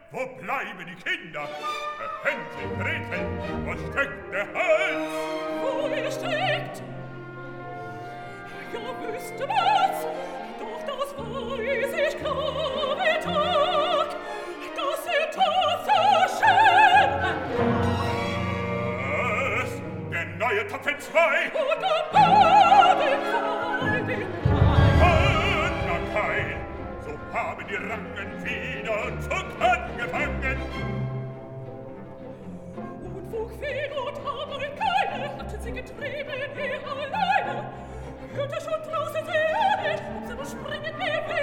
Wo bleiben die Kinder? Hänsel, Gretel, wo steckt der Hals? Wo er steckt? Ja, wüsste was, doch das weiß ich glaube Tag, dass er tat so schön. Was? Der neue Topf in zwei? Und der Badekeil, Keil, so haben die Rangen wieder Zuck angefangen. und wo Queen und Badekeile hatten sie getrieben, alleine. Hört er schon draußen sehen, ob sie nur springen,